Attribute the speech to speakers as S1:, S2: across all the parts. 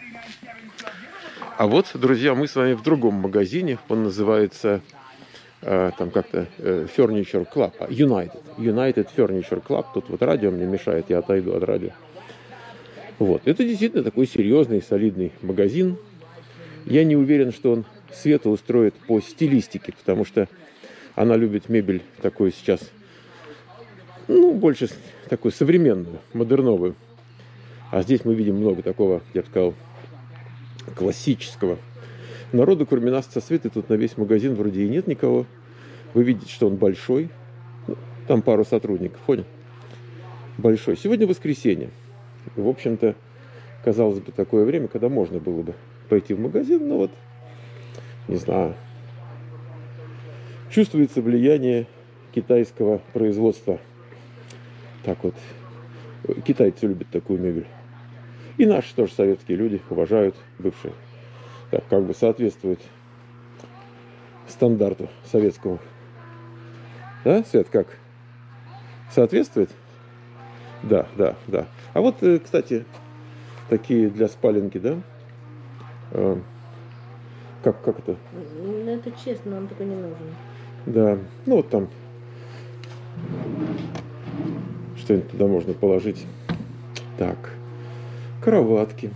S1: А вот, друзья, мы с вами в другом магазине. Он называется там как-то Furniture Club. United Furniture Club. Тут вот радио мне мешает, я отойду от радио. Вот. Это действительно такой серьезный, солидный магазин. Я не уверен, что он Света устроит по стилистике, потому что она любит мебель такую сейчас, ну, больше такую современную, модерновую. А здесь мы видим много такого, я бы сказал, классического. Народу, кроме нас со Светой, тут на весь магазин вроде и нет никого. Вы видите, что он большой. Ну, там пару сотрудников, понял? Большой. Сегодня воскресенье. В общем-то, казалось бы, такое время, когда можно было бы пойти в магазин, но вот, не знаю, чувствуется влияние китайского производства. Так вот, китайцы любят такую мебель. И наши тоже советские люди уважают бывшие. Так, как бы соответствует стандарту советскому. Да, Свет, как? Соответствует? Да. А вот, кстати, такие для спаленки, да? Как это?
S2: Ну, это честно, нам такое не нужно.
S1: Да, ну вот там что-нибудь туда можно положить. Так, кроватки.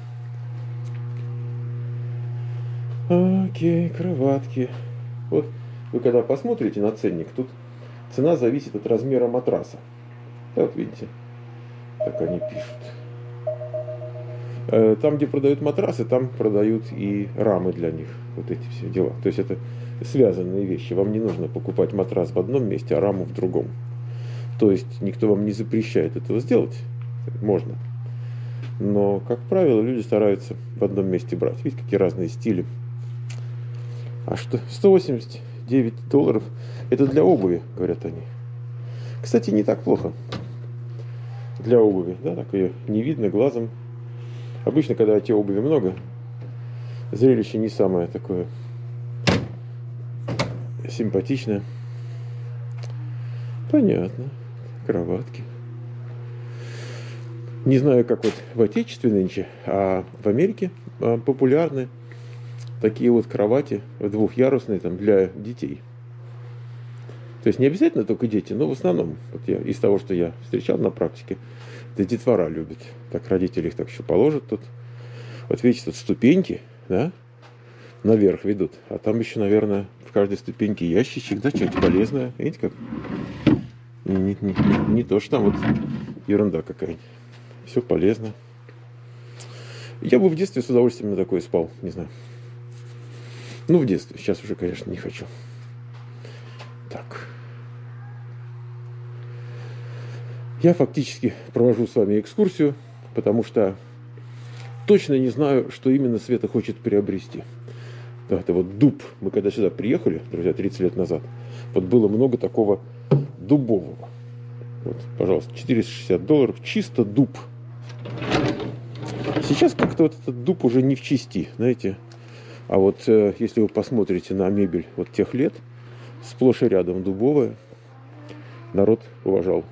S1: Окей, кроватки. Вот вы когда посмотрите на ценник, тут цена зависит от размера матраса. Да, вот видите, так они пишут. Там, где продают матрасы, там продают и рамы для них. Вот эти все дела. То есть это связанные вещи. Вам не нужно покупать матрас в одном месте, а раму в другом. То есть никто вам не запрещает этого сделать. Можно. Но, как правило, люди стараются в одном месте брать. Видите, какие разные стили. А что? $189. Это для обуви, говорят они. Кстати, не так плохо. Для обуви. Да, так ее не видно глазом. Обычно, когда эти обуви много, зрелище не самое такое симпатичное. Понятно. Кроватки. Не знаю, как вот в Отечестве нынче, а в Америке популярны такие вот кровати двухъярусные там, для детей. То есть не обязательно только дети, но в основном, вот я, из того, что я встречал на практике, это детвора любят. Так родители их так еще положат тут. Вот видите, тут ступеньки, да, наверх ведут. А там еще, наверное, в каждой ступеньке ящичек, да, что-нибудь полезное. Видите, как? Не то, что там вот ерунда какая-нибудь. Все полезно. Я бы в детстве с удовольствием на такое спал, не знаю. Ну, в детстве. Сейчас уже, конечно, не хочу. Так. Я фактически провожу с вами экскурсию, потому что точно не знаю, что именно Света хочет приобрести. Да, это вот дуб. Мы когда сюда приехали, друзья, 30 лет назад, вот было много такого дубового. Вот, пожалуйста, $460. Чисто дуб. Сейчас как-то вот этот дуб уже не в чести, знаете. А вот если вы посмотрите на мебель вот тех лет, сплошь и рядом дубовая, народ уважал.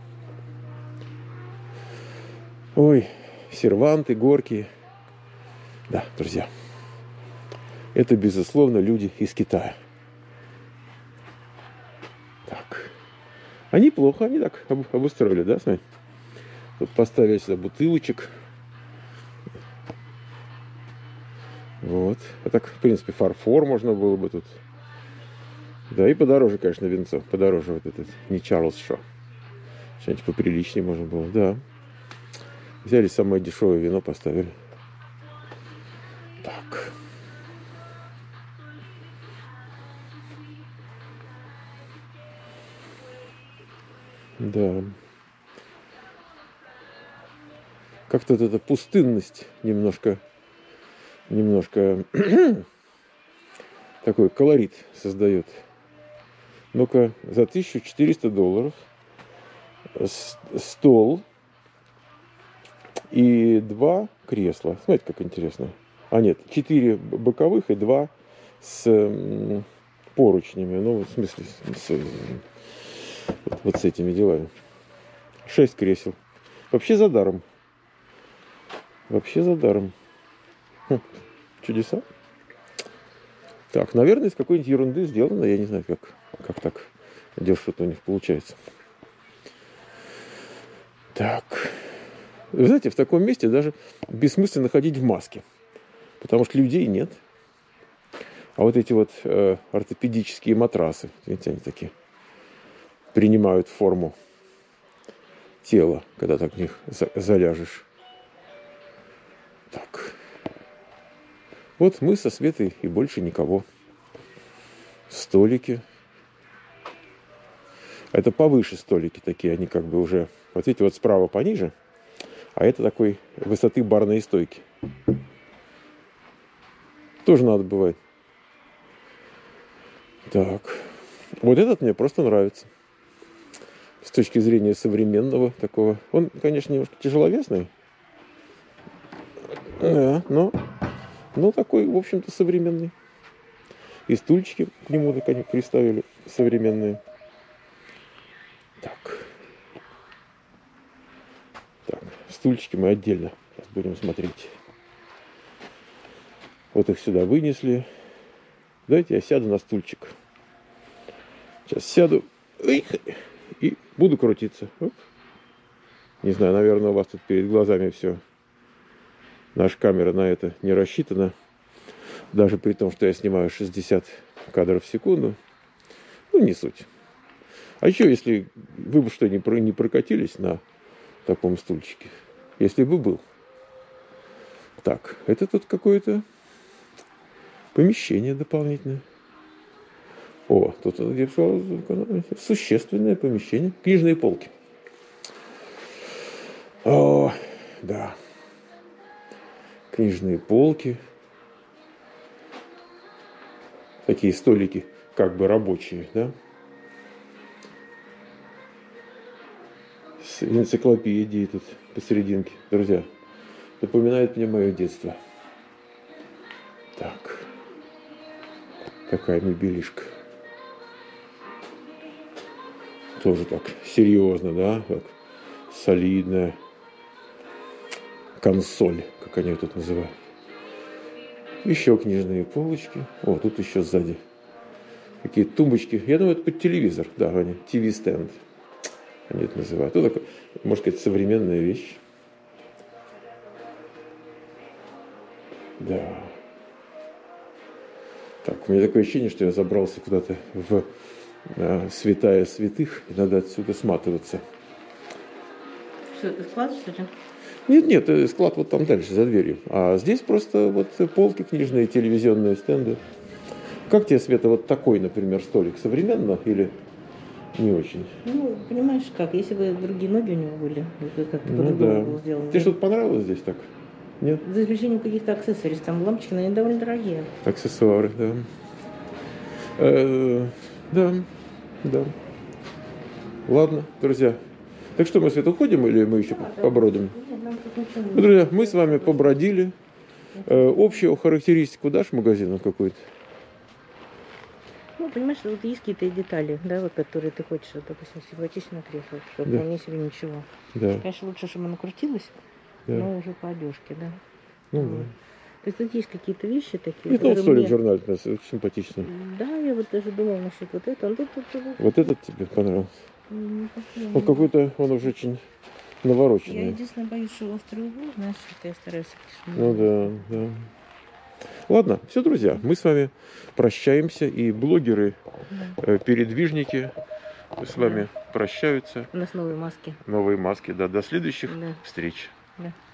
S1: Ой, серванты, горки. Да, друзья, это, безусловно, люди из Китая. Так. Они плохо, они так обустроили, да, смотри? Тут поставили сюда бутылочек. Вот. А так, в принципе, фарфор можно было бы тут. Да, и подороже, конечно, винцо. Подороже вот этот, не Чарльз Шо. Что-нибудь поприличнее можно было, да. Взяли самое дешевое вино, поставили. Так. Да. Как-то вот эта пустынность немножко такой колорит создает. Ну-ка, за $1400 стол и 2 кресла. Смотрите, как интересно. А нет, 4 боковых и 2 с поручнями. Ну, в смысле, вот с этими делами. 6 кресел. Вообще за даром. Вообще за даром. Чудеса. Так, наверное, из какой-нибудь ерунды сделано. Я не знаю, как так дешево у них получается. Так. Вы знаете, в таком месте даже бессмысленно ходить в маске. Потому что людей нет. А вот эти вот ортопедические матрасы, видите, они такие, принимают форму тела, когда так в них заляжешь. Так. Вот мы со Светой и больше никого. Столики. Это повыше столики такие, они как бы уже... Вот видите, вот справа пониже, а это такой высоты барной стойки. Тоже надо бывает. Так. Вот этот мне просто нравится. С точки зрения современного такого. Он, конечно, немножко тяжеловесный. Да, но такой, в общем-то, современный. И стульчики к нему так они приставили современные. Так. Так, стульчики мы отдельно сейчас будем смотреть. Вот их сюда вынесли. Давайте я сяду на стульчик. Сейчас сяду и буду крутиться. Оп. Не знаю, наверное, у вас тут перед глазами все. Наша камера на это не рассчитана. Даже при том, что я снимаю 60 кадров в секунду. Ну, не суть. А еще, если вы бы что, не прокатились на таком стульчике? Если бы был. Так, это тут какое-то помещение дополнительное. О, тут существенное помещение. Книжные полки. О, да. Книжные полки. Такие столики, как бы рабочие, да? С энциклопедией тут посерединке. Друзья, напоминает мне мое детство. Так. Такая мебелишка. Тоже так серьезно, да? Так, солидная консоль, как они тут называют. Еще книжные полочки. О, тут еще сзади какие-то тумбочки. Я думаю, это под телевизор. Да, они TV-стенд. Они это называют. Ну, такая, можно сказать, современная вещь. Да. Так, у меня такое ощущение, что я забрался куда-то в святая святых, и надо отсюда сматываться.
S2: Что, это склад, что ли?
S1: Нет, склад вот там дальше, за дверью. А здесь просто вот полки книжные, телевизионные стенды. Как тебе, Света, вот такой, например, столик? Современно или не очень?
S2: Ну, понимаешь как, если бы другие ноги у него были, это как-то
S1: Ну
S2: по-другому
S1: да.
S2: было сделано.
S1: Тебе что-то понравилось здесь так? Нет?
S2: За исключением каких-то аксессуаров, там лампочки, но они довольно дорогие.
S1: Аксессуары, да. Да. Ладно, друзья. Так что, мы, Света, уходим или мы еще побродим?
S2: Нет, нам тут ничего не
S1: Ну, друзья, мы с вами побродили. Общую характеристику дашь магазину какую-то?
S2: Ну, понимаешь, вот есть какие-то детали, да, вот, которые ты хочешь, вот, допустим, симпатичное кресло, что
S1: Да.
S2: вполне себе ничего.
S1: Да.
S2: Конечно, лучше, чтобы оно крутилось,
S1: Да.
S2: но уже по одежке, да.
S1: Ну,
S2: Вот. То есть тут есть какие-то вещи такие,
S1: нет, ну, вот
S2: которые
S1: столик
S2: мне-
S1: журнал очень симпатичный.
S2: Да, я вот даже думала насчет вот этого. Ну, тут
S1: Вот этот тебе понравился?
S2: не похоже.
S1: Он какой-то, он уже очень
S2: Я
S1: навороченный.
S2: единственное боюсь, что острый угол, знаешь, это я стараюсь.
S1: Ну да. Ладно, все, друзья, мы с вами прощаемся, и блогеры, передвижники с вами прощаются.
S2: У нас новые маски.
S1: Новые маски, да, до следующих
S2: Да.
S1: встреч.
S2: Да.